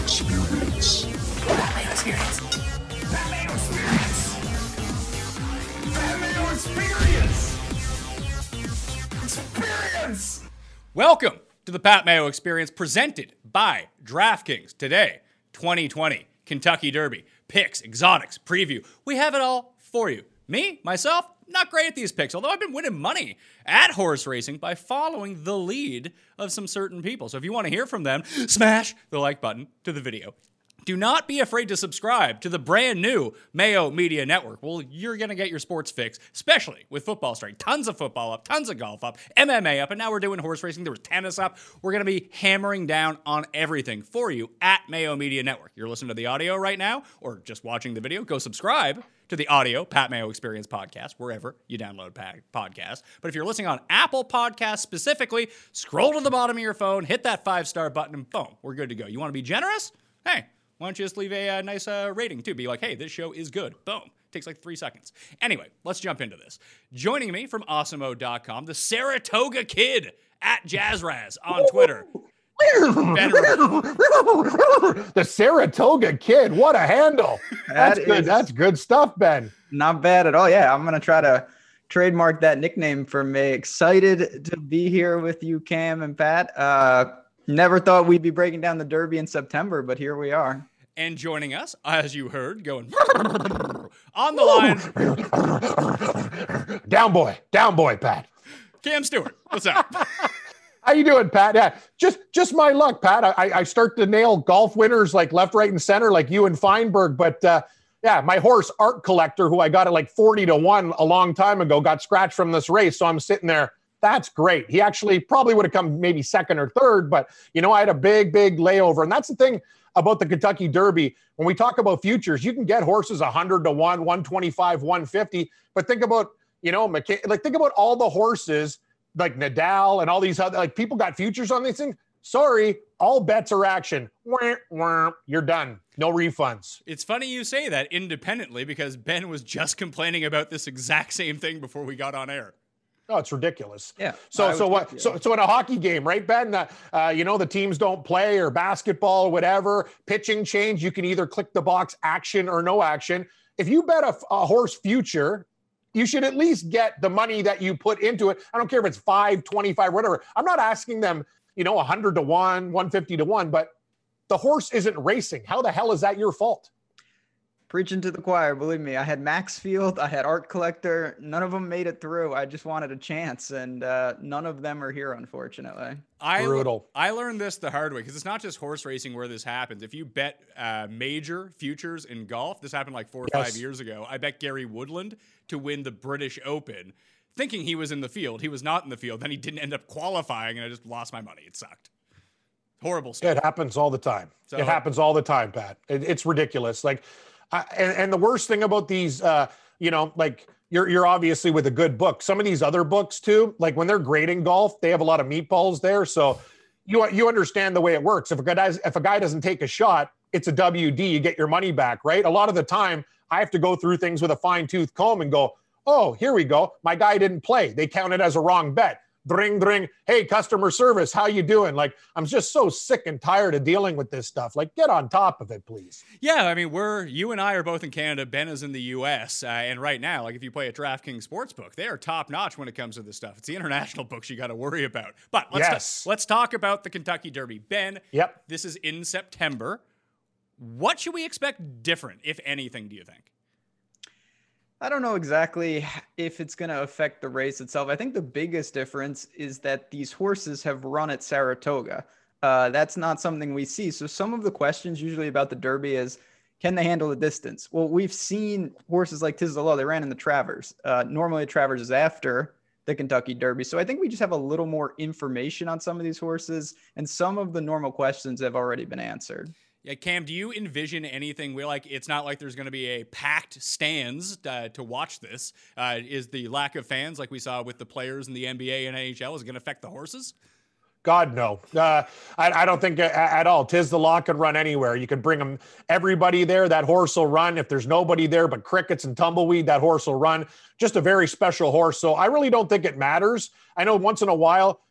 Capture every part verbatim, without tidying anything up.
Experience. Pat Mayo Experience. Pat Mayo Experience. Pat Mayo Experience. Experience. Welcome to the Pat Mayo Experience, presented by DraftKings. Today, twenty twenty Kentucky Derby. Picks, exotics, preview. We have it all for you. Me, myself, not great at these picks, although I've been winning money at horse racing by following the lead of some certain people. So if you want to hear from them, smash the like button to the video. Do not be afraid to subscribe to the brand new Mayo Media Network. Well, you're going to get your sports fix, especially with football straight. Tons of football up, tons of golf up, M M A up, and now we're doing horse racing. There was tennis up. We're going to be hammering down on everything for you at Mayo Media Network. You're listening to the audio right now, or just watching the video, go subscribe to the audio Pat Mayo Experience podcast, wherever you download podcasts. But if you're listening on Apple Podcasts specifically, scroll to the bottom of your phone, hit that five-star button, and boom, we're good to go. You want to be generous? Hey, why don't you just leave a uh, nice uh, rating, too? Be like, hey, this show is good. Boom. Takes like three seconds. Anyway, let's jump into this. Joining me from awesemo dot com, the Saratoga Kid at Jazzraz on Twitter. The Saratoga Kid. What a handle. That's That good. is- That's good stuff, Ben. Not bad at all. Yeah, I'm going to try to trademark that nickname for me. Excited to be here with you, Cam and Pat. Uh, never thought we'd be breaking down the Derby in September, but here we are. And joining us, as you heard, going on the line, Down boy. Down boy, Pat. Cam Stewart. What's up? How you doing, Pat? Yeah, just just my luck, Pat. I, I start to nail golf winners like left, right, and center, like you and Feinberg. But uh, yeah, my horse Art Collector, who I got at like forty to one a long time ago, got scratched from this race. So I'm sitting there. That's great. He actually probably would have come maybe second or third, but you know, I had a big, big layover, and that's the thing about the Kentucky Derby. When we talk about futures, you can get horses one hundred to one, one twenty-five, one fifty. But think about, you know, McK- like think about all the horses like Nadal and all these other, like people got futures on these things. Sorry, all bets are action. Wah, wah, you're done. No refunds. It's funny you say that independently because Ben was just complaining about this exact same thing before we got on air. Oh, it's ridiculous. Yeah. So, I so was what? with you. So, so in a hockey game, right, Ben? Uh, uh, you know, the teams don't play, or basketball, or whatever. Pitching change. You can either click the box action or no action. If you bet a, a horse future, you should at least get the money that you put into it. I don't care if it's five, twenty-five, whatever. I'm not asking them, you know, one hundred to one, one fifty to one, but the horse isn't racing. How the hell is that your fault? Preaching to the choir, believe me. I had Maxfield, I had Art Collector. None of them made it through. I just wanted a chance, and uh, none of them are here, unfortunately. I, Brutal. I learned this the hard way because it's not just horse racing where this happens. If you bet uh, major futures in golf, this happened like four or Yes. five years ago. I bet Gary Woodland to win the British Open, thinking he was in the field. He was not in the field. Then he didn't end up qualifying, and I just lost my money. It sucked. Horrible stuff. It happens all the time. So- it happens all the time, Pat. It, it's ridiculous. Like, I, and, and the worst thing about these, uh, you know, like you're you're obviously with a good book. Some of these other books too, like when they're grading golf, they have a lot of meatballs there. So you you understand the way it works. If a guy does, if a guy doesn't take a shot, it's a W D. You get your money back, right? A lot of the time, I have to go through things with a fine tooth comb and go, oh, here we go. My guy didn't play. They count it as a wrong bet. Dring, dring. Hey, customer service, how you doing? Like, I'm just so sick and tired of dealing with this stuff. Like, get on top of it, please. Yeah, I mean, we're you and I are both in Canada. Ben is in the U S, uh, and right now, like if you play a DraftKings Sportsbook, they are top notch when it comes to this stuff. It's the international books you got to worry about. But let's Yes. ta- let's talk about the Kentucky Derby. Ben, Yep. this is in September. What should we expect different, if anything? Do you think? I don't know exactly if it's going to affect the race itself. I think the biggest difference is that these horses have run at Saratoga. Uh, that's not something we see. So some of the questions usually about the Derby is, can they handle the distance? Well, we've seen horses like Tiz the Law, they ran in the Travers. Uh, normally the Travers is after the Kentucky Derby. So I think we just have a little more information on some of these horses, and some of the normal questions have already been answered. Yeah, Cam, do you envision anything where, like, it's not like there's going to be a packed stands uh, to watch this? Uh, is the lack of fans, like we saw with the players in the N B A and N H L, is it going to affect the horses? God, no. Uh, I, I don't think a- at all. Tiz the Law could run anywhere. You could bring them, everybody there, that horse will run. If there's nobody there but crickets and tumbleweed, that horse will run. Just a very special horse. So I really don't think it matters. I know once in a while,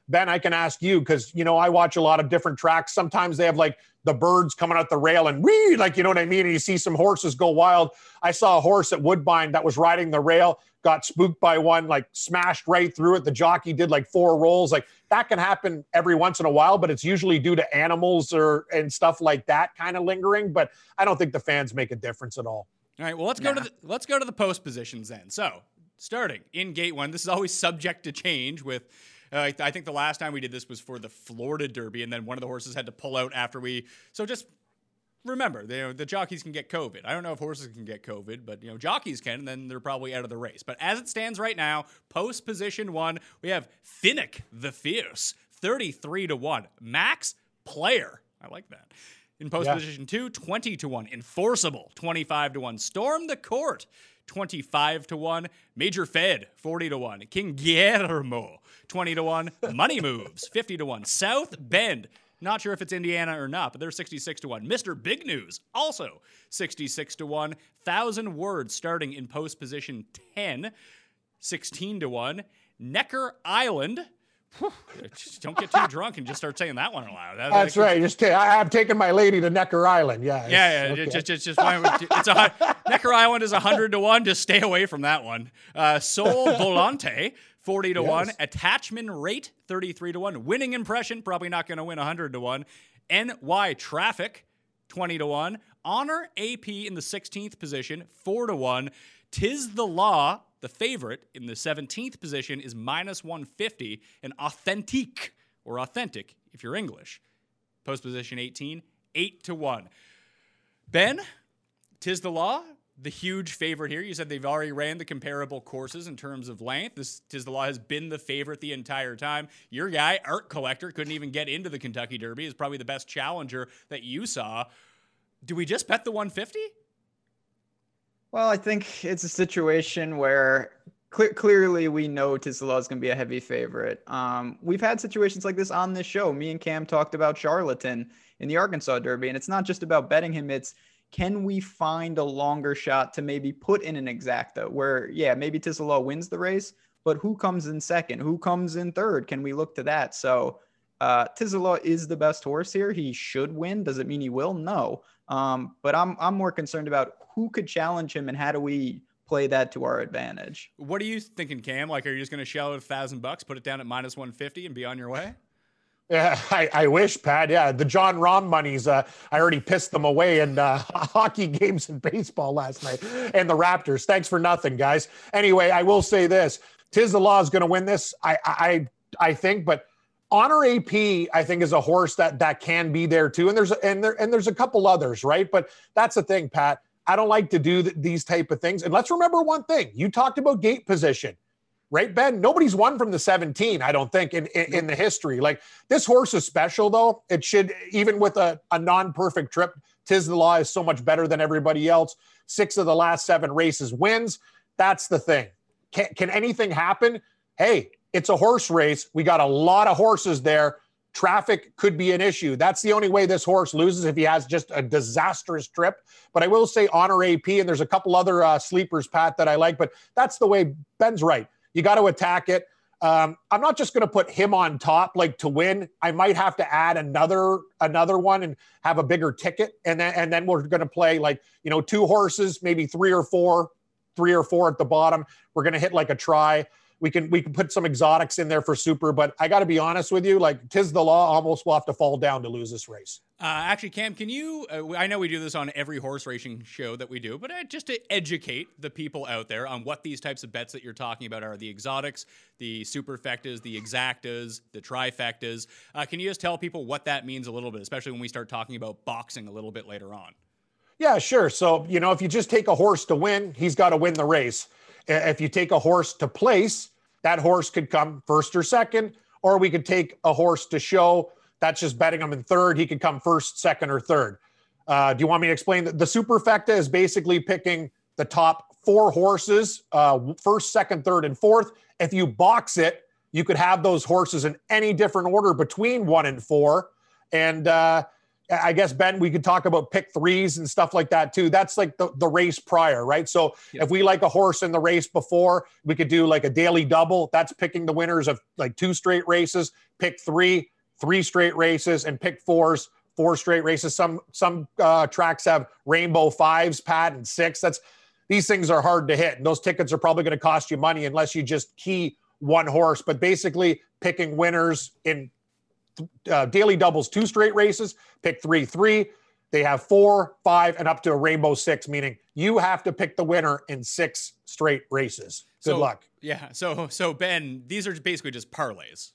Ben, I can ask you, because, you know, I watch a lot of different tracks. Sometimes they have like the birds coming out the rail and wee, like, you know what I mean? And you see some horses go wild. I saw a horse at Woodbine that was riding the rail, got spooked by one, like smashed right through it. The jockey did like four rolls. Like that can happen every once in a while, but it's usually due to animals or and stuff like that kind of lingering. But I don't think the fans make a difference at all. All right, well, let's Nah. go to the let's go to the post positions then. So, starting in gate one, this is always subject to change. With, uh, I th- I think the last time we did this was for the Florida Derby, and then one of the horses had to pull out after we. So just remember, you know, the jockeys can get COVID. I don't know if horses can get COVID, but you know, jockeys can, and then they're probably out of the race. But as it stands right now, post position one, we have Finnick the Fierce, thirty-three to one. Max Player, I like that. In post Yeah. position two, twenty to one. Enforceable, twenty-five to one. Storm the Court, twenty-five to one. Major Fed, forty to one. King Guillermo, twenty to one. Money Moves, fifty to one. South Bend, not sure if it's Indiana or not, but they're sixty-six to one. Mister Big News, also sixty-six to one. Thousand Words starting in post position ten, sixteen to one. Necker Island. Whew, just don't get too drunk and just start saying that one aloud. That- That's that- right. Just ta- I, I'm taking my lady to Necker Island. Yeah. it's- Yeah, yeah. okay. Just, just, just fine. It's a hun- Necker Island is a hundred to one. Just stay away from that one. Uh, Sol Volante, forty to one. Yes. Attachment Rate, thirty-three to one. Winning Impression, probably not going to win a hundred to one. N Y Traffic, twenty to one. Honor A P in the sixteenth position, four to one. Tis the Law, the favorite, in the seventeenth position is minus one fifty. And Authentique, or Authentic, if you're English, post position eighteen, eight to one. Ben, Tis the Law, the huge favorite here. You said they've already ran the comparable courses in terms of length. This Tis the Law has been the favorite the entire time. Your guy, Art Collector, couldn't even get into the Kentucky Derby. Is probably the best challenger that you saw. Do we just bet the one fifty? Well, I think it's a situation where cle- clearly we know Tis the Law is going to be a heavy favorite. Um, we've had situations like this on this show. Me and Cam talked about Charlatan in the Arkansas Derby, and it's not just about betting him. It's, can we find a longer shot to maybe put in an exacta where, yeah, maybe Tis the Law wins the race, but who comes in second? Who comes in third? Can we look to that? So uh, Tis the Law is the best horse here. He should win. Does it mean he will? No. Um, but I'm I'm more concerned about who could challenge him and how do we play that to our advantage. What are you thinking, Cam? Like, are you just going to shell out a thousand bucks, put it down at minus one fifty, and be on your way? Yeah, I, I wish, Pat. Yeah, the John Rahm monies, uh, I already pissed them away in uh, hockey games and baseball last night. And the Raptors. Thanks for nothing, guys. Anyway, I will say this. Tis the Law is going to win this, I, I I think, but Honor A P, I think, is a horse that that can be there too. And there's and there and there's a couple others, right? But that's the thing, Pat. I don't like to do th- these type of things. And let's remember one thing. You talked about gate position. Right, Ben? Nobody's won from the seventeen, I don't think, in, in, in the history. Like, this horse is special, though. It should, even with a, a non-perfect trip, Tis the Law is so much better than everybody else. Six of the last seven races wins. That's the thing. Can, can anything happen? Hey, it's a horse race. We got a lot of horses there. Traffic could be an issue. That's the only way this horse loses, if he has just a disastrous trip. But I will say Honor A P, and there's a couple other uh, sleepers, Pat, that I like. But that's the way. Ben's right. You got to attack it. Um, I'm not just going to put him on top, like, to win. I might have to add another another one and have a bigger ticket, and then and then we're going to play, like, you know, two horses, maybe three or four, three or four at the bottom. We're going to hit like a try. We can we can put some exotics in there for super, but I got to be honest with you, like, Tis the Law almost will have to fall down to lose this race. Uh, actually, Cam, can you, uh, I know we do this on every horse racing show that we do, but uh, just to educate the people out there on what these types of bets that you're talking about are: the exotics, the superfectas, the exactas, the trifectas. Uh, can you just tell people what that means a little bit, especially when we start talking about boxing a little bit later on? Yeah, sure. So, you know, if you just take a horse to win, he's got to win the race. If you take a horse to place, that horse could come first or second, or we could take a horse to show. That's just betting him in third. He could come first, second, or third. Uh, do you want me to explain? The, the superfecta is basically picking the top four horses, uh, first, second, third, and fourth. If you box it, you could have those horses in any different order between one and four. And uh, I guess, Ben, we could talk about pick threes and stuff like that too. That's like the, the race prior, right? So yep. if we like a horse in the race before, we could do like a daily double. That's picking the winners of like two straight races, pick three, three straight races, and pick fours, four straight races. Some some uh, tracks have rainbow fives, Pat, and six. That's these things are hard to hit, and those tickets are probably going to cost you money unless you just key one horse. But basically, picking winners in uh, daily doubles, two straight races, pick three, three. They have four, five, and up to a rainbow six, meaning you have to pick the winner in six straight races. Good so, luck. Yeah. So, so Ben, these are basically just parlays.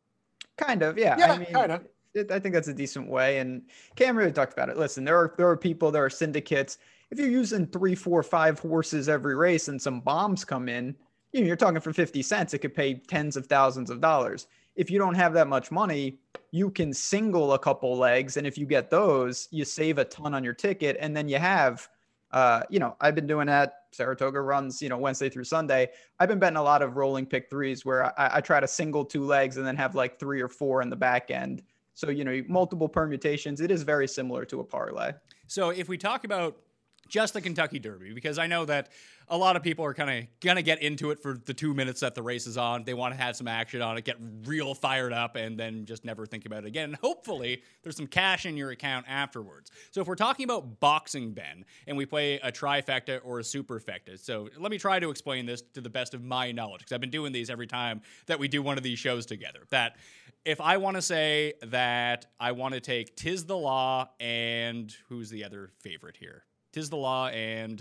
Kind of, yeah. Yeah, I mean, kind of. I think that's a decent way. And Cam really talked about it. Listen, there are there are people, there are syndicates. If you're using three, four, five horses every race and some bombs come in, you know, you're talking for fifty cents. It could pay tens of thousands of dollars. If you don't have that much money, you can single a couple legs. And if you get those, you save a ton on your ticket. And then you have, uh, you know, I've been doing that. Saratoga runs, you know, Wednesday through Sunday. I've been betting a lot of rolling pick threes where I, I try to single two legs and then have like three or four in the back end. So, you know, multiple permutations. It is very similar to a parlay. So if we talk about just the Kentucky Derby, because I know that a lot of people are kind of going to get into it for the two minutes that the race is on. They want to have some action on it, get real fired up, and then just never think about it again. And hopefully there's some cash in your account afterwards. So if we're talking about boxing, Ben, and we play a trifecta or a superfecta, so let me try to explain this to the best of my knowledge, because I've been doing these every time that we do one of these shows together. That if I want to say that I want to take Tiz the Law and who's the other favorite here? Tiz the Law and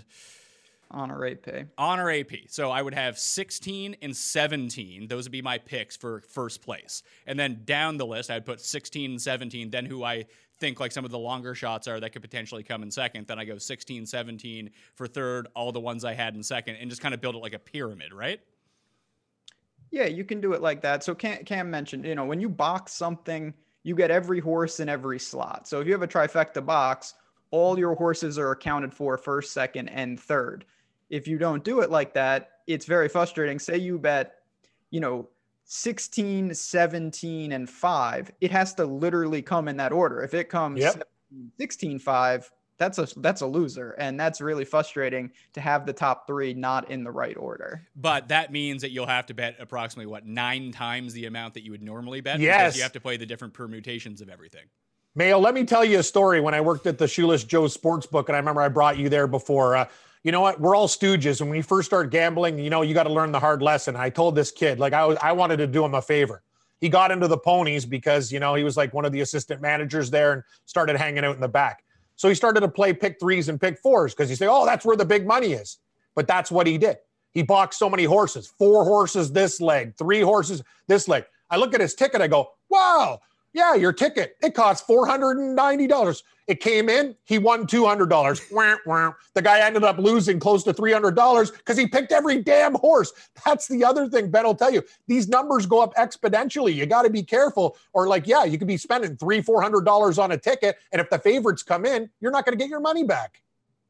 Honor A P. Honor A P. So I would have sixteen and seventeen. Those would be my picks for first place. And then down the list, I'd put sixteen and seventeen. Then who I think like some of the longer shots are that could potentially come in second. Then I go sixteen, seventeen for third, all the ones I had in second, and just kind of build it like a pyramid, right? Yeah, you can do it like that. So Cam, Cam mentioned, you know, when you box something, you get every horse in every slot. So if you have a trifecta box, all your horses are accounted for first, second, and third. If you don't do it like that, it's very frustrating. Say you bet, you know, sixteen, seventeen, and five. It has to literally come in that order. If it comes yep. seventeen, sixteen, five, that's a that's a loser. And that's really frustrating to have the top three not in the right order. But that means that you'll have to bet approximately, what, nine times the amount that you would normally bet? Yes. Because you have to play the different permutations of everything. Mayo, let me tell you a story. When I worked at the Shoeless Joe Sportsbook, and I remember I brought you there before. Uh, you know what? We're all stooges. When we first start gambling, you know, you got to learn the hard lesson. I told this kid, like, I was, I wanted to do him a favor. He got into the ponies because, you know, he was like one of the assistant managers there and started hanging out in the back. So he started to play pick threes and pick fours because he said, oh, that's where the big money is. But that's what he did. He boxed so many horses, four horses this leg, three horses this leg. I look at his ticket. I go, wow. Yeah, your ticket, it cost four hundred ninety dollars. It came in, he won two hundred dollars. The guy ended up losing close to three hundred dollars because he picked every damn horse. That's the other thing Ben will tell you. These numbers go up exponentially. You got to be careful. Or like, yeah, you could be spending three hundred, four hundred dollars on a ticket, and if the favorites come in, you're not going to get your money back.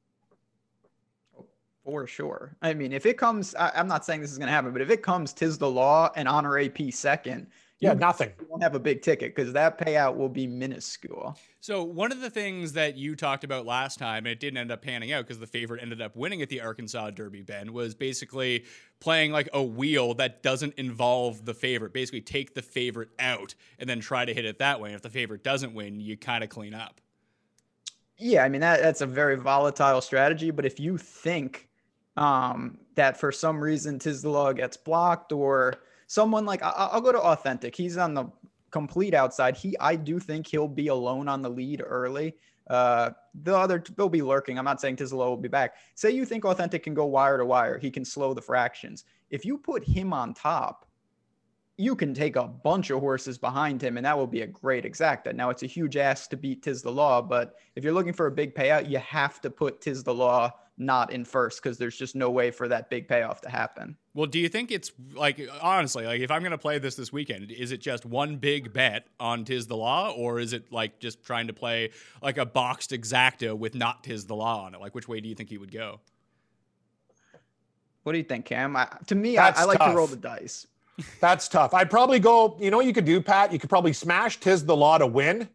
For sure. I mean, if it comes, I, I'm not saying this is going to happen, but if it comes Tiz the Law and Honor A P second, yeah, nothing. You won't have a big ticket because that payout will be minuscule. So one of the things that you talked about last time, and it didn't end up panning out because the favorite ended up winning at the Arkansas Derby, Ben, was basically playing like a wheel that doesn't involve the favorite. Basically take the favorite out and then try to hit it that way. And if the favorite doesn't win, you kind of clean up. Yeah, I mean, that that's a very volatile strategy. But if you think um, that for some reason Tiz the Law gets blocked or someone like, I'll go to Authentic. He's on the complete outside. He, I do think he'll be alone on the lead early. Uh, the other, they'll be lurking. I'm not saying Tiz the Law will be back. Say you think Authentic can go wire to wire. He can slow the fractions. If you put him on top, you can take a bunch of horses behind him, and that will be a great exacta. Now, it's a huge ask to beat Tiz the Law, but if you're looking for a big payout, you have to put Tiz the Law not in first because there's just no way for that big payoff to happen. Well, do you think it's like, honestly, like if I'm going to play this this weekend, is it just one big bet on Tiz the Law, or is it like just trying to play like a boxed exacta with not Tiz the Law on it? Like, which way do you think he would go? What do you think, Cam? I, to me, I, I like tough. to roll the dice. That's tough. I'd probably go, you know what you could do, Pat? You could probably smash Tiz the Law to win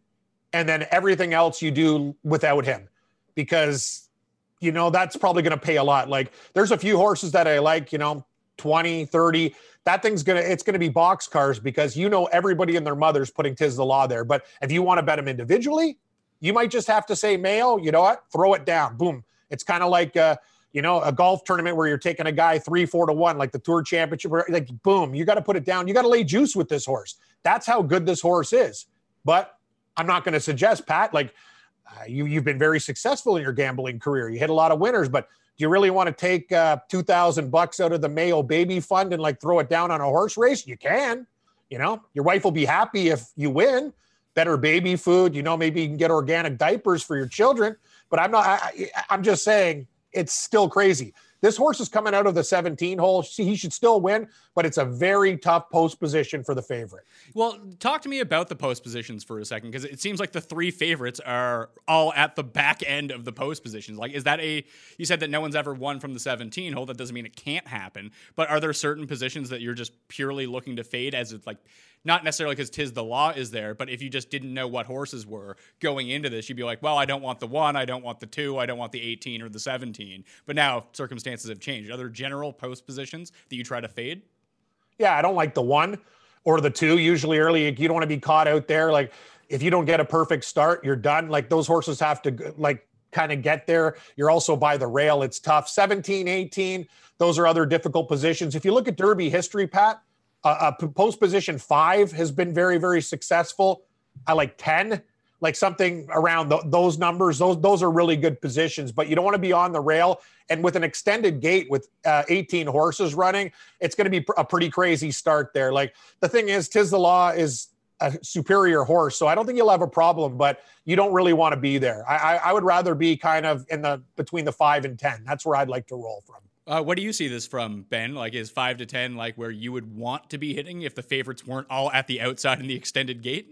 and then everything else you do without him, because, you know, that's probably going to pay a lot. Like there's a few horses that I like, you know, twenty, thirty, that thing's going to, it's going to be box cars because, you know, everybody and their mother's putting Tiz the Law there. But if you want to bet them individually, you might just have to say, Mayo, you know what, throw it down. Boom. It's kind of like, uh, you know, a golf tournament where you're taking a guy three, four to one, like the Tour Championship, where, like, boom, you got to put it down. You got to lay juice with this horse. That's how good this horse is. But I'm not going to suggest, Pat, like uh, you, you've been very successful in your gambling career. You hit a lot of winners, but do you really want to take uh, two thousand bucks out of the Mayo baby fund and like throw it down on a horse race? You can, you know, your wife will be happy if you win. Better baby food, you know, maybe you can get organic diapers for your children. But I'm not, I, I'm just saying it's still crazy. This horse is coming out of the seventeen hole. He should still win, but it's a very tough post position for the favorite. Well, talk to me about the post positions for a second, because it seems like the three favorites are all at the back end of the post positions. Like, is that a, you said that no one's ever won from the seventeen hole. That doesn't mean it can't happen, but are there certain positions that you're just purely looking to fade as it's like, not necessarily because Tiz the Law is there, but if you just didn't know what horses were going into this, you'd be like, well, I don't want the one, I don't want the two, I don't want the eighteen or the seventeen. But now circumstances have changed. Are there general post positions that you try to fade? Yeah, I don't like the one or the two. Usually early, you don't want to be caught out there. Like if you don't get a perfect start, you're done. Like those horses have to like kind of get there. You're also by the rail. It's tough. seventeen, eighteen, those are other difficult positions. If you look at Derby history, Pat, Uh, uh, post position five has been very, very successful. I like ten, like something around th- those numbers. Those those are really good positions, but you don't want to be on the rail. And with an extended gate with uh, eighteen horses running, it's going to be pr- a pretty crazy start there. Like the thing is, Tiz the Law is a superior horse, so I don't think you'll have a problem. But you don't really want to be there. I, I, I would rather be kind of in the between the five and ten. That's where I'd like to roll from. Uh, what do you see this from, Ben? Like, is five to ten like where you would want to be hitting if the favorites weren't all at the outside in the extended gate?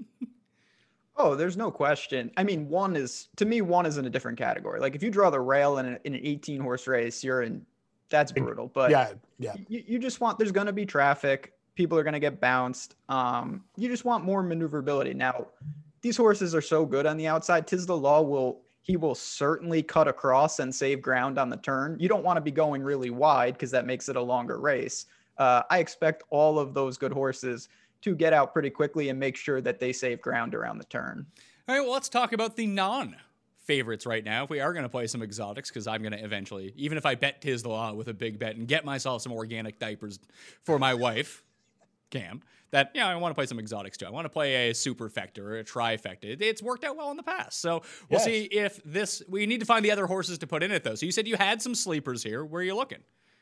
Oh, there's no question. I mean, one is, to me, one is in a different category. Like, if you draw the rail in, a, in an eighteen-horse race, you're in, that's brutal. But yeah, yeah. You, you just want, there's going to be traffic. People are going to get bounced. Um, you just want more maneuverability. Now, these horses are so good on the outside. Tiz the Law will... he will certainly cut across and save ground on the turn. You don't want to be going really wide because that makes it a longer race. Uh, I expect all of those good horses to get out pretty quickly and make sure that they save ground around the turn. All right, well, let's talk about the non-favorites right now. If we are going to play some exotics, because I'm going to eventually, even if I bet Tiz the Law with a big bet and get myself some organic diapers for my wife, Cam, that, yeah, I want to play some exotics too. I want to play a superfecta or a trifecta. It, it's worked out well in the past. So we'll yes. see if this, we need to find the other horses to put in it though. So you said you had some sleepers here. Where are you looking?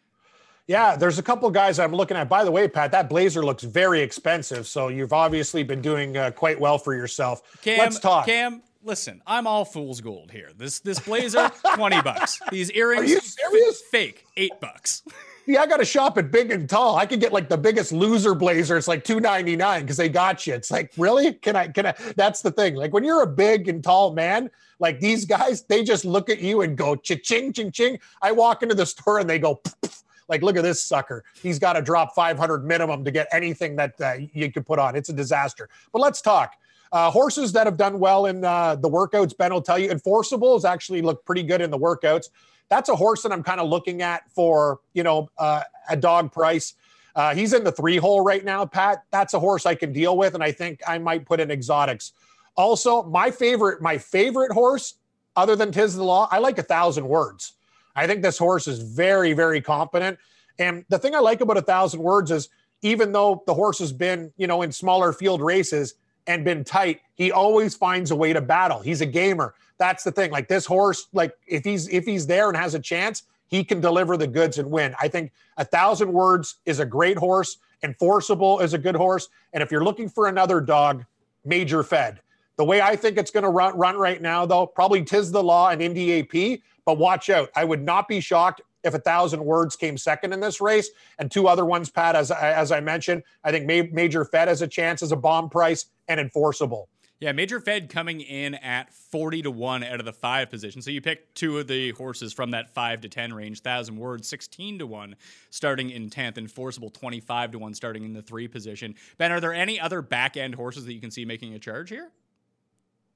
Yeah, there's a couple of guys I'm looking at. By the way, Pat, that blazer looks very expensive. So you've obviously been doing uh, quite well for yourself. Cam, Let's talk. Cam, listen, I'm all fool's gold here. This, this blazer, twenty bucks. These earrings, are you serious? Fake, eight bucks. Yeah, I got to shop at Big and Tall. I could get like the biggest loser blazer. It's like two ninety-nine because they got you. It's like, really? Can I, can I, that's the thing. Like when you're a big and tall man, like these guys, they just look at you and go cha-ching, ching, ching. I walk into the store and they go, pff, like, look at this sucker. He's got to drop five hundred minimum to get anything that uh, you could put on. It's a disaster. But let's talk. Uh, horses that have done well in uh, the workouts, Ben will tell you, Enforceable has actually looked pretty good in the workouts. That's a horse that I'm kind of looking at for, you know, uh, a dog price. Uh, he's in the three hole right now, Pat. That's a horse I can deal with, and I think I might put in exotics. Also, my favorite, my favorite horse, other than Tiz the Law, I like A Thousand Words. I think this horse is very, very competent. And the thing I like about A Thousand Words is even though the horse has been, you know, in smaller field races and been tight, he always finds a way to battle. He's a gamer. That's the thing. Like this horse, like if he's if he's there and has a chance, he can deliver the goods and win. I think A Thousand Words is a great horse. Enforceable is a good horse. And if you're looking for another dog, Major Fed. The way I think it's going to run, run right now, though, probably Tiz the Law and Indy A P. But watch out. I would not be shocked if A Thousand Words came second in this race. And two other ones, Pat, as, as I mentioned, I think Major Fed has a chance as a bomb price and Enforceable. Yeah, Major Fed coming in at forty to one out of the five position. So you pick two of the horses from that five to ten range. Thousand Words, sixteen to one starting in tenth. Enforceable, twenty-five to one starting in the three position. Ben, are there any other back-end horses that you can see making a charge here?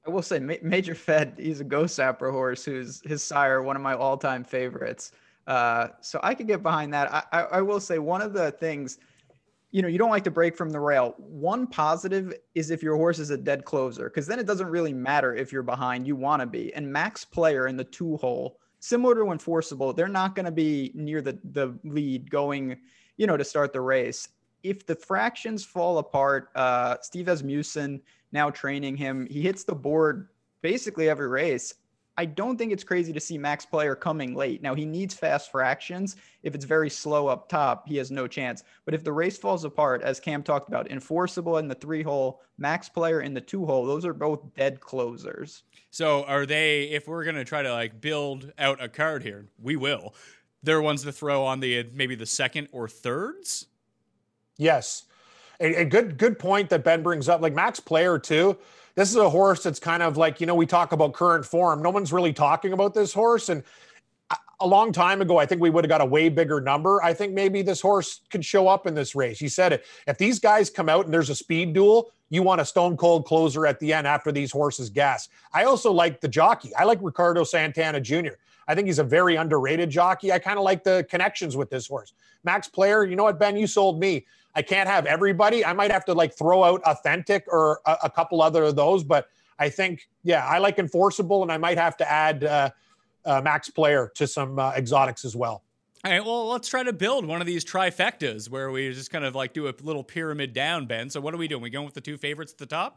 I will say Ma- Major Fed, he's a Ghost Sapper horse who's his sire, one of my all-time favorites. Uh, so I could get behind that. I, I, I will say one of the things, you know, you don't like to break from the rail. One positive is if your horse is a dead closer, because then it doesn't really matter if you're behind, you want to be. And Max Player in the two hole, similar to Enforceable, they're not going to be near the, the lead going, you know, to start the race. If the fractions fall apart, uh, Steve Asmussen now training him, he hits the board basically every race. I don't think it's crazy to see Max Player coming late. Now, he needs fast fractions. If it's very slow up top, he has no chance. But if the race falls apart, as Cam talked about, Enforceable in the three hole, Max Player in the two hole, those are both dead closers. So are they, if we're going to try to like build out a card here, we will. They're ones to throw on the maybe the second or thirds? Yes. A, a good good point that Ben brings up. Like Max Player too. This is a horse that's kind of like, you know, we talk about current form. No one's really talking about this horse. And a long time ago, I think we would have got a way bigger number. I think maybe this horse could show up in this race. He said it. If these guys come out and there's a speed duel, you want a stone cold closer at the end after these horses gas. I also like the jockey. I like Ricardo Santana Junior I think he's a very underrated jockey. I kind of like the connections with this horse. Max Player, you know what, Ben, you sold me. I can't have everybody. I might have to like throw out Authentic or a, a couple other of those, but I think, yeah, I like Enforceable, and I might have to add uh, uh, Max Player to some uh, exotics as well. All right, well, let's try to build one of these trifectas where we just kind of like do a little pyramid down, Ben. So what are we doing? We going with the two favorites at the top?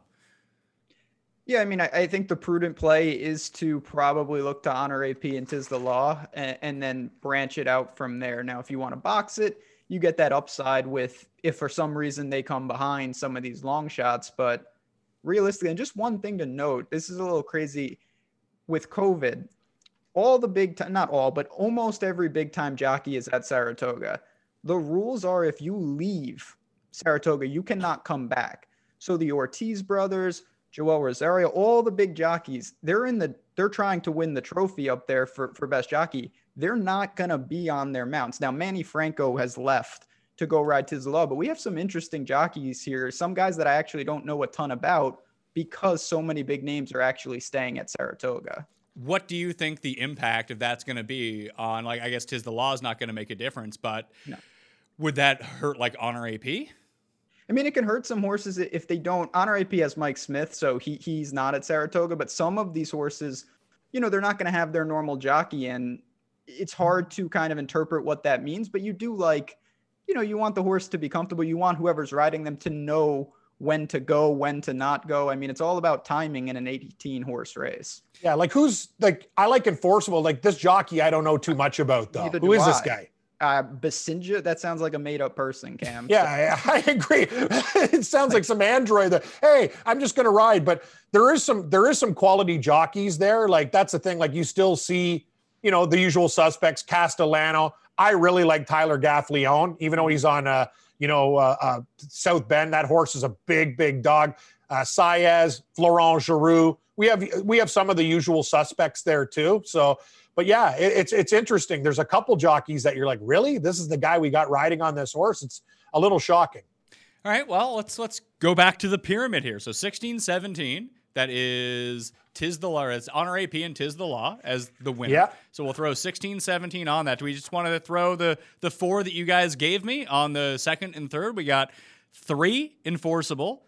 Yeah, I mean, I, I think the prudent play is to probably look to Honor A P and Tiz the Law and, and then branch it out from there. Now, if you want to box it, you get that upside with if for some reason they come behind some of these long shots. But realistically, and just one thing to note, this is a little crazy with COVID. All the big time, not all, but almost every big time jockey is at Saratoga. The rules are if you leave Saratoga, you cannot come back. So the Ortiz brothers, Joel Rosario, all the big jockeys, they're in the, they're trying to win the trophy up there for, for best jockey. They're not going to be on their mounts. Now, Manny Franco has left to go ride Tiz the Law, but we have some interesting jockeys here. Some guys that I actually don't know a ton about because so many big names are actually staying at Saratoga. What do you think the impact of that's going to be on, like, I guess Tiz the Law is not going to make a difference, but no. Would that hurt like Honor A P? I mean, it can hurt some horses if they don't. Honor A P has Mike Smith, so he he's not at Saratoga, but some of these horses, you know, they're not going to have their normal jockey, and it's hard to kind of interpret what that means, but you do like, you know, you want the horse to be comfortable. You want whoever's riding them to know when to go, when to not go. I mean, it's all about timing in an eighteen horse race. Yeah. Like who's like, I like Enforceable, like this jockey, I don't know too much about though. Who is I. this guy? Uh, Basinja, that sounds like a made-up person, Cam. Yeah, I, I agree. It sounds like some android that, hey, I'm just going to ride. But there is some there is some quality jockeys there. Like, that's the thing. Like, you still see, you know, the usual suspects, Castellano. I really like Tyler Gaffleone, even though he's on, uh, you know, uh, uh, South Bend. That horse is a big, big dog. Uh, Saez, Florent Giroux. We have we have some of the usual suspects there, too. So, but yeah, it, it's it's interesting. There's a couple jockeys that you're like, really? This is the guy we got riding on this horse? It's a little shocking. All right, well, let's let's go back to the pyramid here. So sixteen seventeen, that is Tiz the Law. It's Honor A P and Tiz the Law as the winner. Yeah. So we'll throw sixteen seventeen on that. Do we just want to throw the, the four that you guys gave me on the second and third? We got three Enforceable,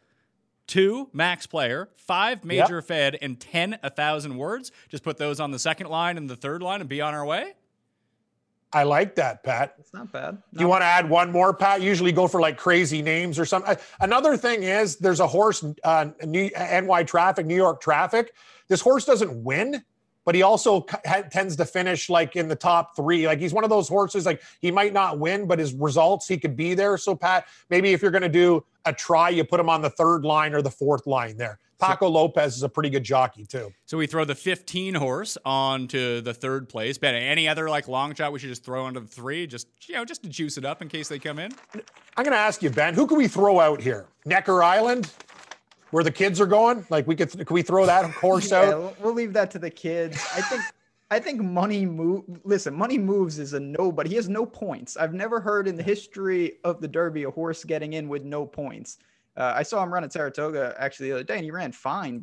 two Max Player, five Major yep. Fed, and ten A Thousand Words. Just put those on the second line and the third line and be on our way. I like that, Pat. It's not bad. Not Do you want to add one more, Pat? Usually go for like crazy names or something. Another thing is there's a horse, uh, New, N Y Traffic, New York Traffic. This horse doesn't win, but he also c- tends to finish like in the top three. Like he's one of those horses, like he might not win, but his results, he could be there. So Pat, maybe if you're going to do a try, you put him on the third line or the fourth line there. Paco so, Lopez is a pretty good jockey too. So we throw the fifteen horse onto the third place. Ben, any other like long shot we should just throw onto the three, just you know, just to juice it up in case they come in? I'm going to ask you, Ben, who can we throw out here? Necker Island, where the kids are going? Like we could, can we throw that horse yeah, out? We'll, we'll leave that to the kids. I think. I think Money Move. Listen, Money Moves is a no, but he has no points. I've never heard in the history of the Derby a horse getting in with no points. Uh, I saw him run at Saratoga actually the other day, and he ran fine, but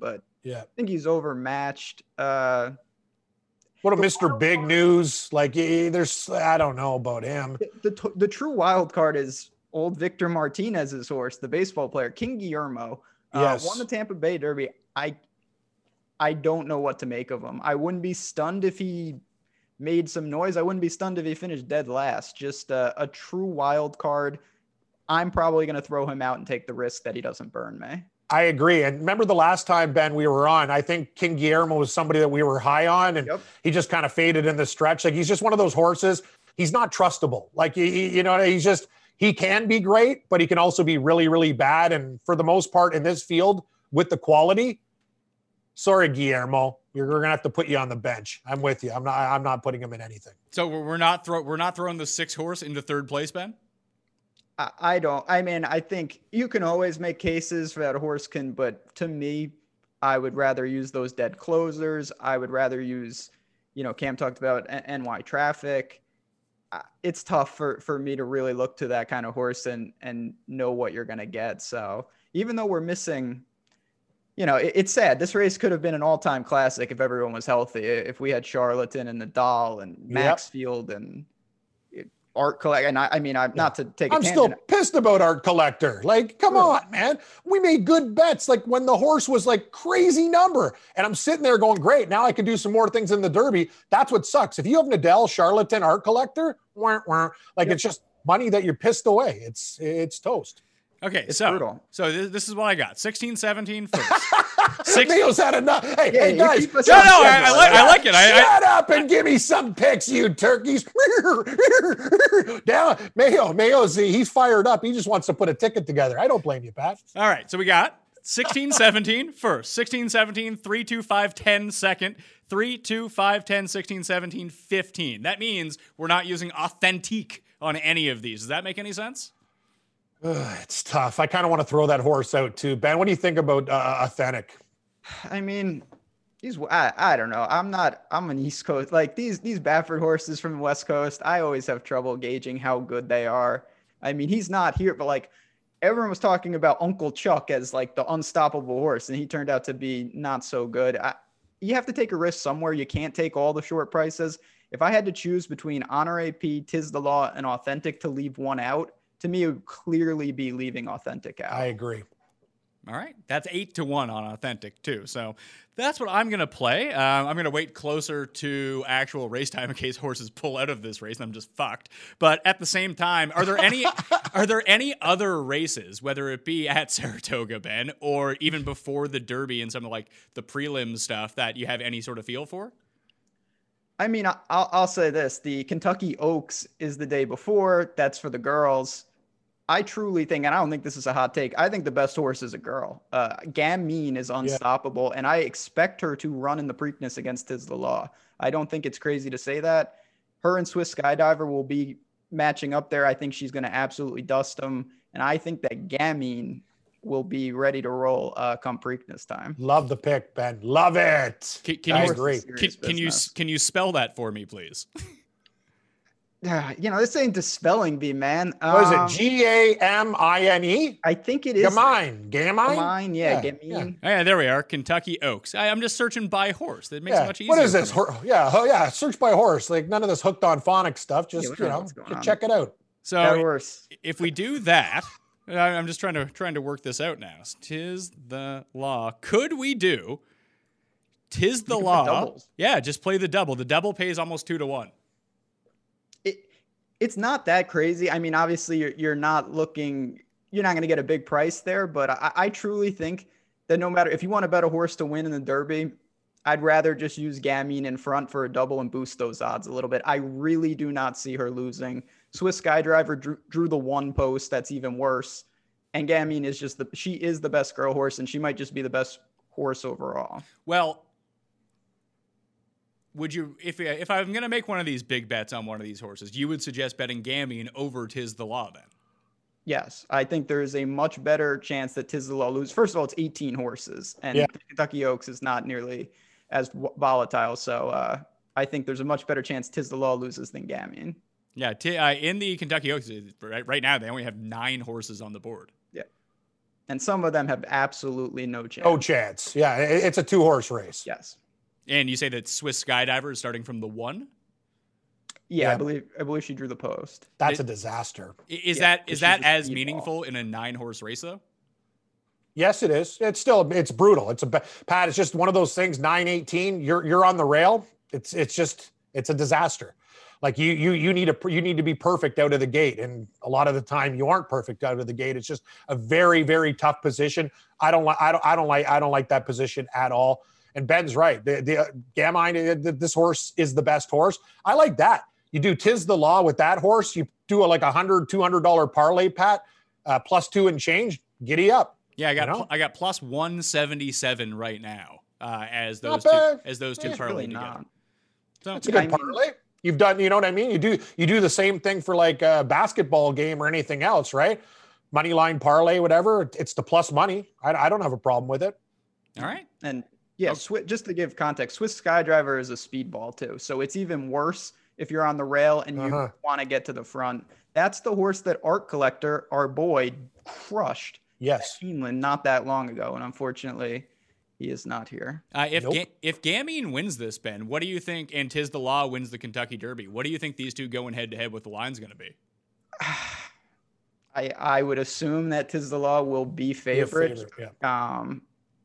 Yeah. I think he's overmatched. Uh, What a Mister Big News. Like, eh, there's, I don't know about him. the, the the true wild card is old Victor Martinez's horse, the baseball player, King Guillermo. Uh, Yes. won the Tampa Bay Derby. I I don't know what to make of him. I wouldn't be stunned if he made some noise. I wouldn't be stunned if he finished dead last. Just uh, a true wild card. I'm probably going to throw him out and take the risk that he doesn't burn me. I agree. And remember the last time, Ben, we were on, I think King Guillermo was somebody that we were high on, and Yep. he just kind of faded in the stretch. Like, he's just one of those horses. He's not trustable. Like, he, you know, he's just, he can be great, but he can also be really, really bad. And for the most part in this field with the quality, sorry, Guillermo, you're going to have to put you on the bench. I'm with you. I'm not, I'm not putting him in anything. So we're we're not throw we're not throwing the six horse into third place, Ben. I, I don't. I mean, I think you can always make cases for that a horse can, but to me, I would rather use those dead closers. I would rather use, you know, Cam talked about N Y Traffic. Uh, It's tough for, for me to really look to that kind of horse and, and know what you're going to get. So even though we're missing, you know, it, it's sad. This race could have been an all-time classic if everyone was healthy. If we had Charlatan and Nadal and Yep. Maxfield and Art Collect. And I, I mean, I'm not to take a I'm tangent. still pissed about Art Collector. Like, come Sure. on, man. We made good bets. Like, when the horse was like crazy number, and I'm sitting there going, great, now I can do some more things in the Derby. That's what sucks. If you have Nadal, Charlatan, Art Collector, wah, wah, like, Yep. it's just money that you're pissed away. It's it's toast. Okay, It's so brutal. so this, this is what I got: sixteen, seventeen first. Six- Neil's had enough. Hey, Yeah, hey you guys. keep us No, on no, I, schedule. I, like, I like it. I, I, Shut up and give me some picks, you turkeys. Now, Mayo, Mayo's he's fired up. He just wants to put a ticket together. I don't blame you, Pat. all right, so we got sixteen, seventeen first, sixteen, seventeen, three, two, five, ten second, three, two, five, ten, sixteen, seventeen, fifteen. That means we're not using authentique on any of these. Does that make any sense? Ugh, it's tough. I kind of want to throw that horse out too. Ben, what do you think about uh, Authentic? I mean, these I, I don't know. I'm not. I'm an East Coast. Like these these Baffert horses from the West Coast. I always have trouble gauging how good they are. I mean, he's not here, but like everyone was talking about Uncle Chuck as like the unstoppable horse, and he turned out to be not so good. I, you have to take a risk somewhere. You can't take all the short prices. If I had to choose between Honor A P, Tiz the Law, and Authentic to leave one out, to me, it would clearly be leaving Authentic out. I agree. All right, that's eight to one on authentic too. So that's what I'm gonna play. Um, I'm gonna wait closer to actual race time in case horses pull out of this race and I'm just fucked. But at the same time, are there any are there any other races, whether it be at Saratoga, Ben, or even before the Derby and some of like the prelim stuff, that you have any sort of feel for? I mean, I- I'll, I'll say this. The Kentucky Oaks is the day before. That's for the girls. I truly think, and I don't think this is a hot take, I think the best horse is a girl. Uh, Gamine is unstoppable, and I expect her to run in the Preakness against Tiz the Law. I don't think it's crazy to say that. Her and Swiss Skydiver will be matching up there. I think she's going to absolutely dust them, and I think that Gamine will be ready to roll uh, come Preakness time. Love the pick, Ben. Love it. Can, can I you agree. Can, can you can you spell that for me, please? You know, this ain't the spelling bee, man. What is Um, it? G A M I N E? I think it is. Gamine. Gamine? Gamine, yeah, Yeah, Gamine. Oh, yeah, there we are. Kentucky Oaks. I, I'm just searching by horse. That makes it Yeah. much easier. What is for this? me. Hor- yeah, oh, yeah. Search by horse. Like, none of this hooked on phonics stuff. Just, Yeah, we you don't know know, what's going just on. check it out. So That horse. if we do that, I- I'm just trying to trying to work this out now. Tis the law. Could we do Tis the could put law? doubles. Yeah, just play the double. The double pays almost two to one. It, it's not that crazy. I mean, obviously, you're, you're not looking, you're not going to get a big price there, but I, I truly think that no matter if you want to bet a horse to win in the Derby, I'd rather just use Gamine in front for a double and boost those odds a little bit. I really do not see her losing. Swiss Skydriver drew, drew the one post. That's even worse. And Gamine is just the, she is the best girl horse, and she might just be the best horse overall. Well, would you, if if I'm going to make one of these big bets on one of these horses, you would suggest betting Gamine over Tis the Law then? Yes, I think there is a much better chance that Tiz the Law loses. First of all, it's eighteen horses, and Yeah. Kentucky Oaks is not nearly as w- volatile. So uh, I think there's a much better chance Tiz the Law loses than Gamine. Yeah, t- uh, in the Kentucky Oaks, right, right now they only have nine horses on the board. Yeah. And some of them have absolutely no chance. No chance. Yeah, it, it's a two horse race. Yes. And you say that Swiss Skydiver is starting from the one? Yeah, Yeah. I believe I believe she drew the post. That's It- a disaster. I- Is Yeah, that 'cause is that she's a as speedball. meaningful in a nine horse race though? Yes, it is. It's still it's brutal. It's a ba- Pat. It's just one of those things. nine eighteen. You're you're on the rail. It's it's just it's a disaster. Like you you you need a you need to be perfect out of the gate, and a lot of the time you aren't perfect out of the gate. It's just a very very tough position. I don't like I don't I don't like I don't like that position at all. And Ben's right. The the uh, Gamine, the, this horse is the best horse. I like that. You do Tiz the Law with that horse. You do a, like a hundred two hundred dollar parlay, Pat, uh, plus two and change. Giddy up. Yeah, I got You know? pl- I got plus one seventy-seven right now uh, as Not those two bad. as those two It's parlay really together. not. So It's a Yeah, good I mean- parlay. You've done, you know what I mean? You do you do the same thing for like a basketball game or anything else, right? Money line parlay, whatever. It's the plus money. I, I don't have a problem with it. all right. And yeah, Okay. Swi- just to give context, Swiss Skydriver is a speedball too. So it's even worse if you're on the rail and you Uh-huh. want to get to the front. That's the horse that Art Collector, our boy, crushed Yes. Keeneland not that long ago. And unfortunately, he is not here. Uh, if Nope. Ga- if Gamine wins this, Ben, what do you think? And Tiz the Law wins the Kentucky Derby. What do you think these two going head to head with the line's going to be? I I would assume that Tiz the Law will be Be a favorite. favorite, Yeah. Um,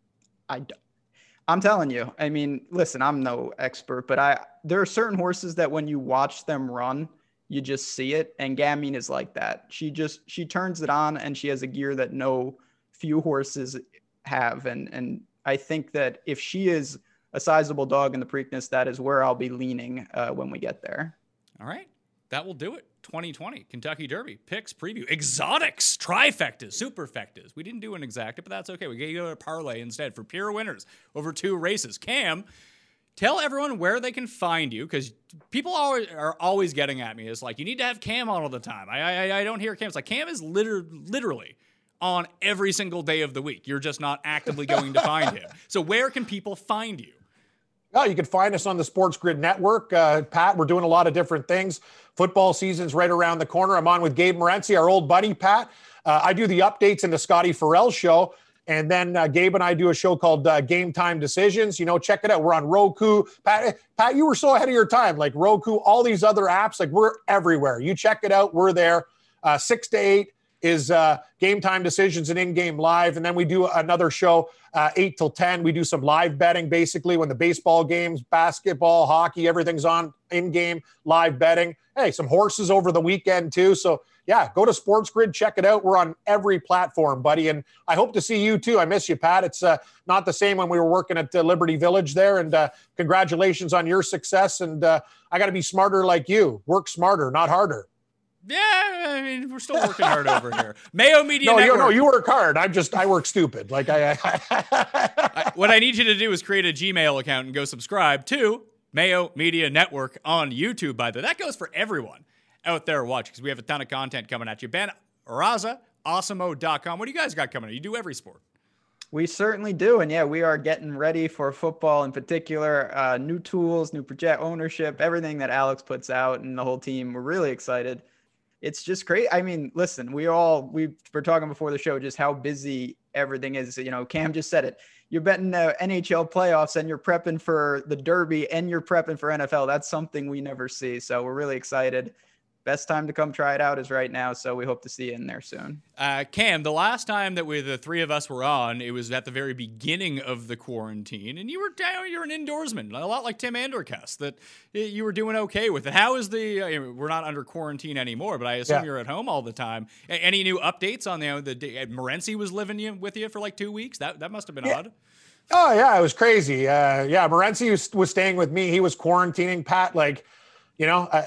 I, d- I'm telling you. I mean, listen, I'm no expert, but I there are certain horses that when you watch them run, you just see it. And Gamine is like that. She just she turns it on, and she has a gear that no few horses have. And and I think that if she is a sizable dog in the Preakness, that is where I'll be leaning uh, when we get there. All right. That will do it. twenty twenty Kentucky Derby picks preview. Exotics, trifectas, superfectas. We didn't do an exacta, but that's okay. We gave you a parlay instead for pure winners over two races. Cam, tell everyone where they can find you, because people always are always getting at me. It's like, you need to have Cam on all the time. I I, I don't hear Cam. It's like, Cam is liter- literally on every single day of the week. You're just not actively going to find him. So where can people find you? Oh, you can find us on the Sports Grid Network. Uh, Pat, we're doing a lot of different things. Football season's right around the corner. I'm on with Gabe Morency, our old buddy, Pat. Uh, I do the updates in the Scotty Farrell show. And then uh, Gabe and I do a show called uh, Game Time Decisions. You know, check it out. We're on Roku. Pat, Pat, you were so ahead of your time. Like Roku, all these other apps, like we're everywhere. You check it out. We're there. Uh, six to eight is uh, Game Time Decisions and In-Game Live. And then we do another show, uh, eight till ten. We do some live betting, basically, when the baseball games, basketball, hockey, everything's on in-game live betting. Hey, some horses over the weekend, too. So, yeah, go to Sports Grid, check it out. We're on every platform, buddy. And I hope to see you, too. I miss you, Pat. It's uh, not the same when we were working at uh, Liberty Village there. And uh, congratulations on your success. And uh, I got to be smarter like you. Work smarter, not harder. Yeah, I mean, we're still working hard over here. Mayo Media No, you, Network. no, you work hard. I'm just, I work stupid. Like I, I, I- what I need you to do is create a Gmail account and go subscribe to Mayo Media Network on YouTube, by the way. That goes for everyone out there watching, because we have a ton of content coming at you. Ben Raza, awesemo dot com. What do you guys got coming up? You do every sport. We certainly do. And yeah, we are getting ready for football in particular. Uh, new tools, new project ownership, everything that Alex puts out and the whole team. We're really excited. It's just great. I mean, listen, we all, we were talking before the show, just how busy everything is. You know, Cam just said it. You're betting uh, N H L playoffs and you're prepping for the Derby and you're prepping for N F L. That's something we never see. So we're really excited. Best time to come try it out is right now. So we hope to see you in there soon. Uh, Cam, the last time that we, the three of us were on, it was at the very beginning of the quarantine, and you were down. You're an indoorsman, a lot like Tim Andercast. That you were doing okay with it. How is the? Uh, we're not under quarantine anymore, but I assume Yeah. you're at home all the time. A- any new updates on the the uh, Morency was living you, with you for like two weeks? That that must have been Yeah. odd. Oh yeah, it was crazy. Uh, yeah, Morency was, was staying with me. He was quarantining. Pat, like, you know, I,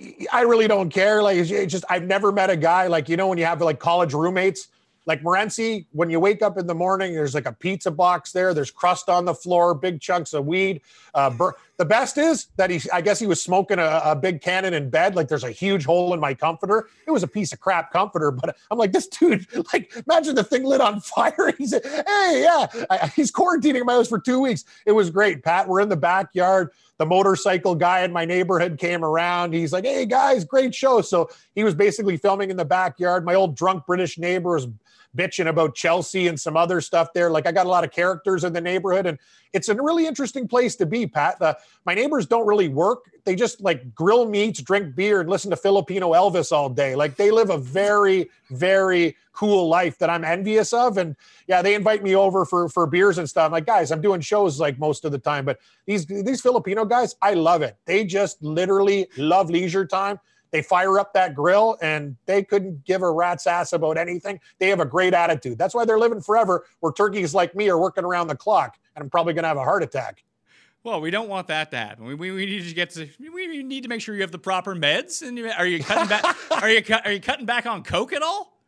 I really don't care. Like, it's just I've never met a guy like, you know, when you have like college roommates, like Morency. When you wake up in the morning, there's like a pizza box there. There's crust on the floor, big chunks of weed. Uh, bur- the best is that he, I guess he was smoking a, a big cannon in bed. Like there's a huge hole in my comforter. It was a piece of crap comforter, but I'm like, this dude, like, imagine the thing lit on fire. He's like, hey, yeah, I, he's quarantining my house for two weeks. It was great, Pat. We're in the backyard. The motorcycle guy in my neighborhood came around. He's like, hey, guys, great show. So he was basically filming in the backyard. My old drunk British neighbor was bitching about Chelsea and some other stuff there. Like I got a lot of characters in the neighborhood, and it's a really interesting place to be, Pat. The, my neighbors don't really work. They just like grill meats, drink beer, and listen to Filipino Elvis all day. Like they live a very, very cool life that I'm envious of. And yeah, they invite me over for, for beers and stuff. I'm like, guys, I'm doing shows like most of the time, but these, these Filipino guys, I love it. They just literally love leisure time. They fire up that grill and they couldn't give a rat's ass about anything. They have a great attitude. That's why they're living forever, where turkeys like me are working around the clock, and I'm probably going to have a heart attack. Well, we don't want that to happen. We, we, we need to get to we need to make sure you have the proper meds. And you, are you cutting back? are you are you cutting back on coke at all?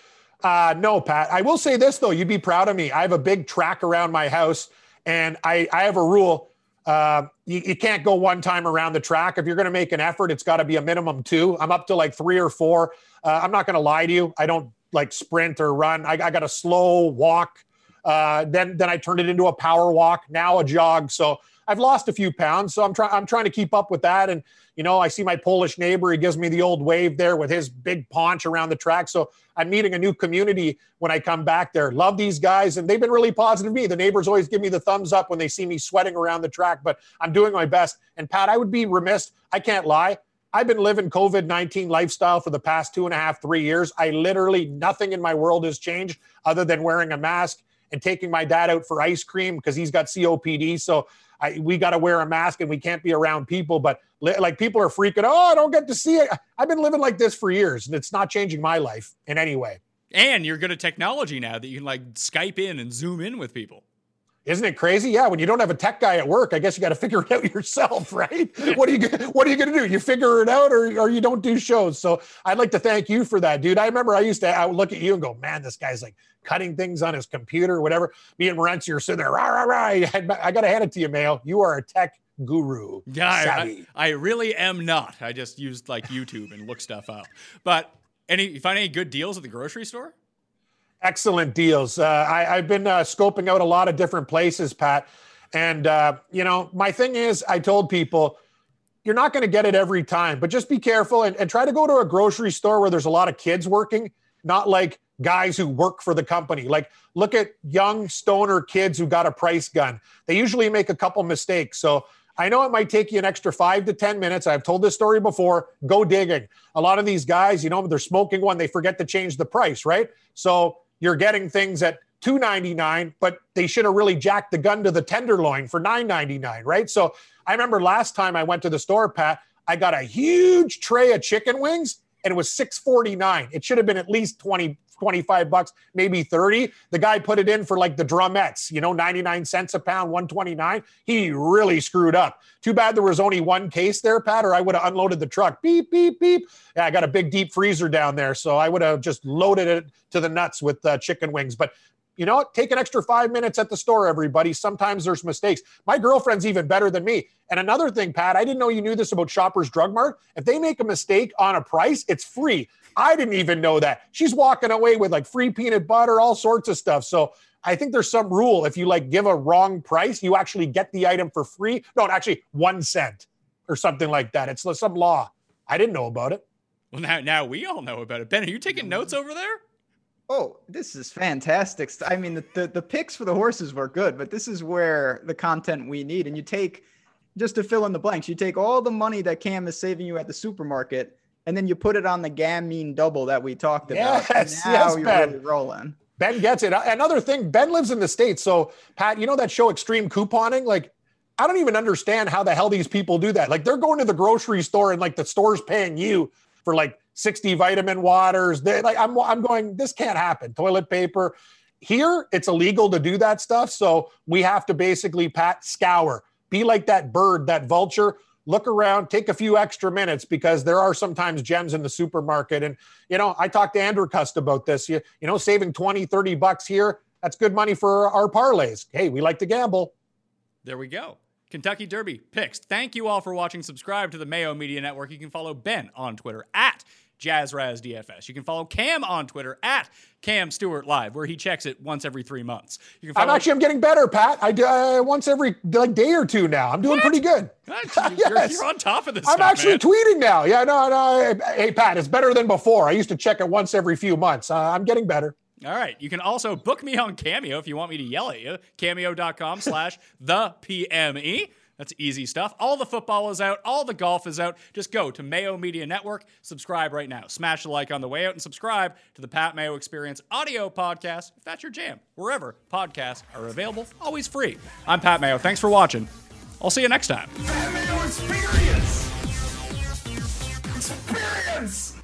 Uh, no, Pat. I will say this though. You'd be proud of me. I have a big track around my house, and I I have a rule. Uh, you, you can't go one time around the track. If you're going to make an effort, it's got to be a minimum two. I'm up to like three or four. Uh, I'm not going to lie to you. I don't like sprint or run. I, I got a slow walk. Uh, then then I turned it into a power walk. Now a jog. So I've lost a few pounds. So I'm trying. I'm trying to keep up with that. And you know, I see my Polish neighbor. He gives me the old wave there with his big paunch around the track. So I'm meeting a new community when I come back there. Love these guys, and they've been really positive to me. The neighbors always give me the thumbs up when they see me sweating around the track, but I'm doing my best. And Pat, I would be remiss. I can't lie. I've been living COVID nineteen lifestyle for the past two and a half, three years. I literally, nothing in my world has changed other than wearing a mask and taking my dad out for ice cream because he's got C O P D. So I, we got to wear a mask and we can't be around people, but li- like people are freaking, oh, I don't get to see it. I've been living like this for years, and it's not changing my life in any way. And you're good at technology now that you can like Skype in and Zoom in with people. Isn't it crazy? Yeah. When you don't have a tech guy at work, I guess you got to figure it out yourself, right? What are you, what are you going to do? You figure it out, or, or you don't do shows. So I'd like to thank you for that, dude. I remember I used to, I would look at you and go, man, this guy's like cutting things on his computer or whatever. Me and Morency are sitting there, rah, rah, rah. I got to hand it to you, Mayo. You are a tech guru. Yeah, I, I, I really am not. I just used like YouTube and look stuff up. But any, you find any good deals at the grocery store? Excellent deals. Uh, I, I've been uh, scoping out a lot of different places, Pat. And, uh, you know, my thing is, I told people, you're not going to get it every time, but just be careful and, and try to go to a grocery store where there's a lot of kids working, not like guys who work for the company. Like, look at young stoner kids who got a price gun. They usually make a couple mistakes. So I know it might take you an extra five to ten minutes. I've told this story before. Go digging. A lot of these guys, you know, they're smoking one, they forget to change the price, right? So you're getting things at two ninety-nine, but they should have really jacked the gun to the tenderloin for nine ninety-nine, right? So I remember last time I went to the store, Pat, I got a huge tray of chicken wings, and it was six forty-nine. It should have been at least twenty, twenty-five bucks, maybe thirty. The guy put it in for like the drumettes, you know, ninety-nine cents a pound, one twenty-nine. He really screwed up. Too bad there was only one case there, Pat, or I would have unloaded the truck. Beep, beep, beep. Yeah, I got a big deep freezer down there, so I would have just loaded it to the nuts with uh, chicken wings. But you know what? Take an extra five minutes at the store, everybody. Sometimes there's mistakes. My girlfriend's even better than me. And another thing, Pat, I didn't know you knew this about Shoppers Drug Mart. If they make a mistake on a price, it's free. I didn't even know that. She's walking away with like free peanut butter, all sorts of stuff. So I think there's some rule. If you like give a wrong price, you actually get the item for free. No, actually one cent or something like that. It's some law. I didn't know about it. Well, now, now we all know about it. Ben, are you taking notes over there? Oh, this is fantastic. I mean, the, the, the picks for the horses were good, but this is where the content we need. And you take, just to fill in the blanks, you take all the money that Cam is saving you at the supermarket, and then you put it on the Gamine double that we talked about. Yes, now yes, you're Ben. really rolling. Ben gets it. Another thing, Ben lives in the States. So, Pat, you know that show Extreme Couponing? Like, I don't even understand how the hell these people do that. Like, they're going to the grocery store and, like, the store's paying you for, like, sixty vitamin waters. They, like, I'm, I'm going, this can't happen. Toilet paper. Here, it's illegal to do that stuff. So we have to basically, Pat, scour. Be like that bird, that vulture. Look around, take a few extra minutes, because there are sometimes gems in the supermarket. And, you know, I talked to Andrew Cust about this. You, you know, saving twenty, thirty bucks here, that's good money for our parlays. Hey, we like to gamble. There we go. Kentucky Derby picks. Thank you all for watching. Subscribe to the Mayo Media Network. You can follow Ben on Twitter at JazzRazDFS. You can follow Cam on Twitter at Cam Stewart Live, where he checks it once every three months. You can follow I'm actually I'm getting better, Pat. I do uh, once every like day or two now. I'm doing What? pretty good. God, Yes. you're, you're on top of this I'm stuff, actually man. tweeting now. Yeah, no, no. Hey, Pat, it's better than before. I used to check it once every few months. Uh, I'm getting better. All right. You can also book me on Cameo if you want me to yell at you. Cameo.com slash the PME. That's easy stuff. All the football is out. All the golf is out. Just go to Mayo Media Network. Subscribe right now. Smash the like on the way out and subscribe to the Pat Mayo Experience audio podcast if that's your jam. Wherever podcasts are available, always free. I'm Pat Mayo. Thanks for watching. I'll see you next time. Pat Mayo Experience! Experience!